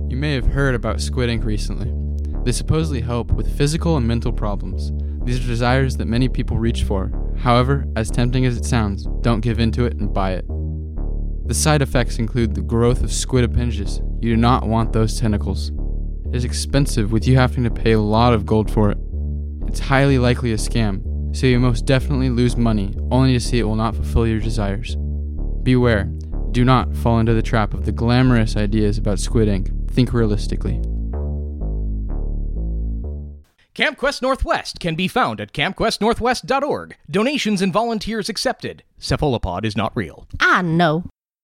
You may have heard about squid ink recently. They supposedly help with physical and mental problems. These are desires that many people reach for. However, as tempting as it sounds, don't give in to it and buy it. The side effects include the growth of squid appendages. You do not want those tentacles. It is expensive, with you having to pay a lot of gold for it. It's highly likely a scam, so you most definitely lose money, only to see it will not fulfill your desires. Beware. Do not fall into the trap of the glamorous ideas about squid ink. Think realistically. Camp Quest Northwest can be found at campquestnorthwest.org. Donations and volunteers accepted. Cephalopod is not real. I know.